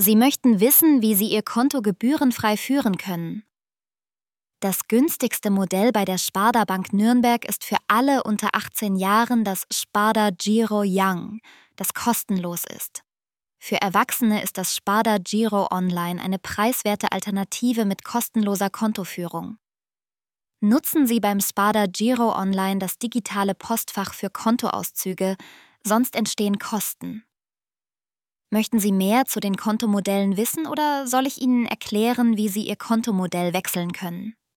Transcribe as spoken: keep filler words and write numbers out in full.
Sie möchten wissen, wie Sie Ihr Konto gebührenfrei führen können. Das günstigste Modell bei der Sparda Bank Nürnberg ist für alle unter achtzehn Jahren das Sparda Giro Young, das kostenlos ist. Für Erwachsene ist das Sparda Giro Online eine preiswerte Alternative mit kostenloser Kontoführung. Nutzen Sie beim Sparda Giro Online das digitale Postfach für Kontoauszüge, sonst entstehen Kosten. Möchten Sie mehr zu den Kontomodellen wissen oder soll ich Ihnen erklären, wie Sie Ihr Kontomodell wechseln können?